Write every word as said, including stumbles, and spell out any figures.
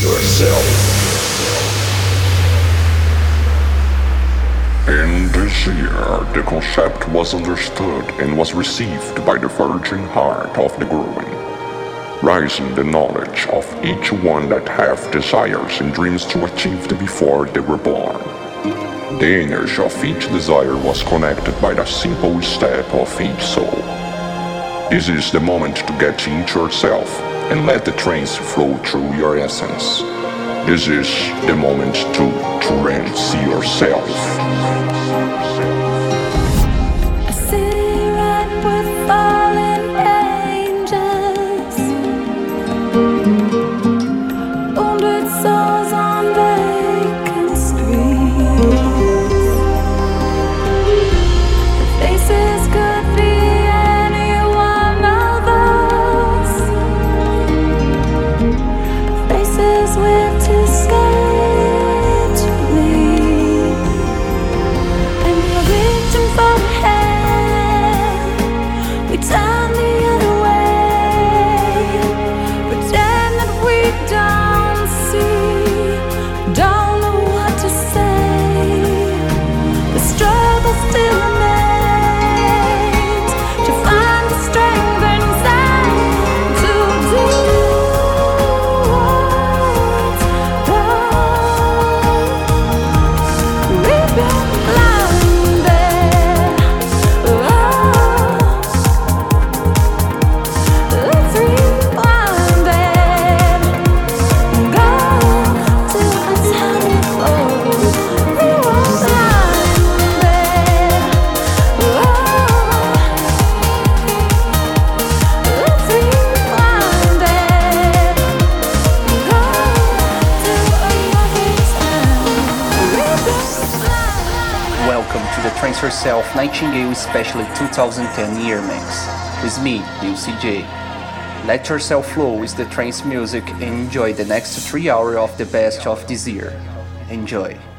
yourself. In this year, the concept was understood and was received by the virgin heart of the growing, raising the knowledge of each one that have desires and dreams to achieve them before they were born. The energy of each desire was connected by the simple step of each soul. This is the moment to get into yourself and let the trance flow through your essence. This is the moment to trance yourself. A city right with fallen angels, wounded souls on vacant streets. The faces could be any one of us, faces we're too scared to leave. And we're reaching for a hand, we turn the other way, pretend that we don't see, don't know what to say. The struggle still remains to find the strength inside to do what's right. We've been blinded, oh, let's rewind it, go to a time before we were blinded, oh, let's rewind it, go to another time. We've been blinded. Welcome to the Trance Yourself Nightingale Special twenty ten Year Mix. With me, U C J. Let yourself flow with the trance music and enjoy the next three hours of the best of this year. Enjoy.